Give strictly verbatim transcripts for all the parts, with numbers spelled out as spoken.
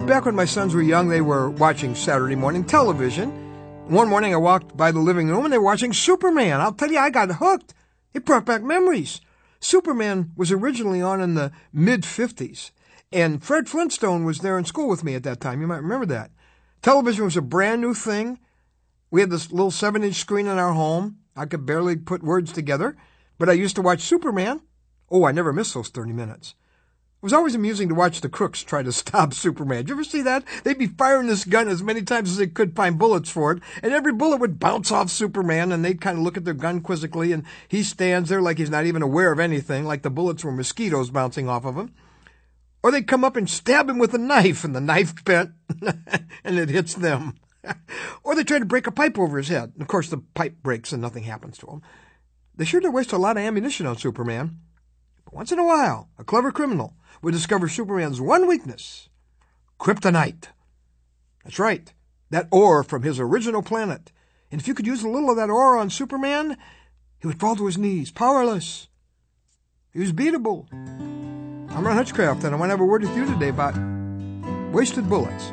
Back when my sons were young, they were watching Saturday morning television. One morning I walked by the living room and they were watching Superman. I'll tell you, I got hooked. It brought back memories. Superman was originally on in the mid-fifties, and Fred Flintstone was there in school with me at that time. You might remember that. Television was a brand new thing. We had this little seven-inch screen in our home. I could barely put words together, but I used to watch Superman. Oh, I never missed those thirty minutes. It was always amusing to watch the crooks try to stop Superman. Did you ever see that? They'd be firing this gun as many times as they could find bullets for it, and every bullet would bounce off Superman, and they'd kind of look at their gun quizzically, and he stands there like he's not even aware of anything, like the bullets were mosquitoes bouncing off of him. Or they'd come up and stab him with a knife, and the knife bent, and it hits them. Or they try to break a pipe over his head. Of course, the pipe breaks and nothing happens to him. They sure do waste a lot of ammunition on Superman. But once in a while, a clever criminal would discover Superman's one weakness, kryptonite. That's right, that ore from his original planet. And if you could use a little of that ore on Superman, he would fall to his knees, powerless. He was beatable. I'm Ron Hutchcraft, and I want to have a word with you today about wasted bullets.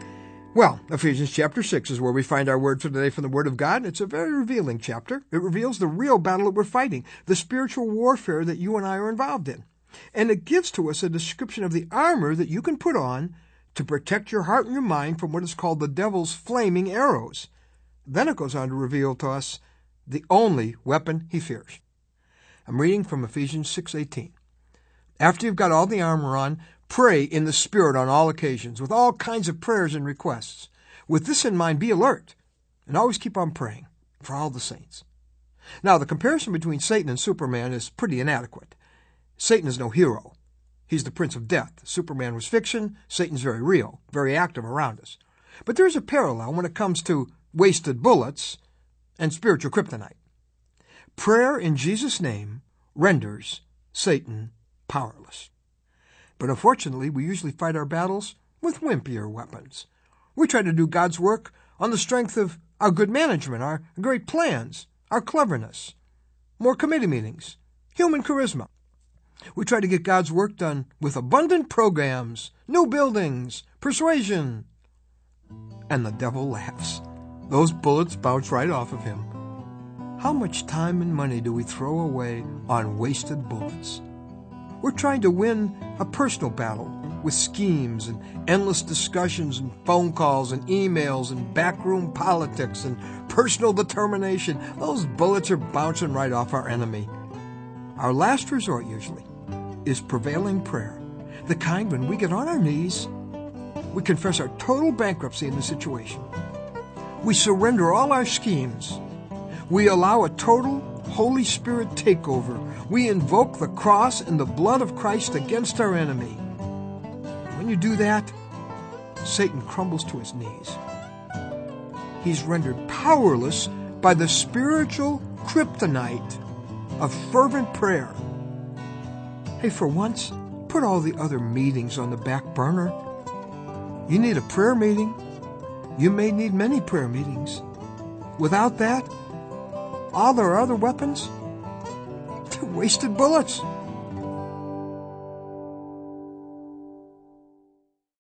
Well, Ephesians chapter six is where we find our word for today from the Word of God. It's a very revealing chapter. It reveals the real battle that we're fighting, the spiritual warfare that you and I are involved in. And it gives to us a description of the armor that you can put on to protect your heart and your mind from what is called the devil's flaming arrows. Then it goes on to reveal to us the only weapon he fears. I'm reading from Ephesians six eighteen. After you've got all the armor on, pray in the Spirit on all occasions, with all kinds of prayers and requests. With this in mind, be alert, and always keep on praying for all the saints. Now, the comparison between Satan and Superman is pretty inadequate. Satan is no hero. He's the prince of death. Superman was fiction. Satan's very real, very active around us. But there's a parallel when it comes to wasted bullets and spiritual kryptonite. Prayer in Jesus' name renders Satan powerless. But unfortunately, we usually fight our battles with wimpier weapons. We try to do God's work on the strength of our good management, our great plans, our cleverness, more committee meetings, human charisma. We try to get God's work done with abundant programs, new buildings, persuasion. And the devil laughs. Those bullets bounce right off of him. How much time and money do we throw away on wasted bullets? We're trying to win a personal battle with schemes and endless discussions and phone calls and emails and backroom politics and personal determination. Those bullets are bouncing right off our enemy. Our last resort usually is prevailing prayer, the kind when we get on our knees, we confess our total bankruptcy in the situation. We surrender all our schemes. We allow a total Holy Spirit takeover. We invoke the cross and the blood of Christ against our enemy. When you do that, Satan crumbles to his knees. He's rendered powerless by the spiritual kryptonite of fervent prayer. Hey, for once, put all the other meetings on the back burner. You need a prayer meeting. You may need many prayer meetings. Without that, all their other weapons, they're wasted bullets.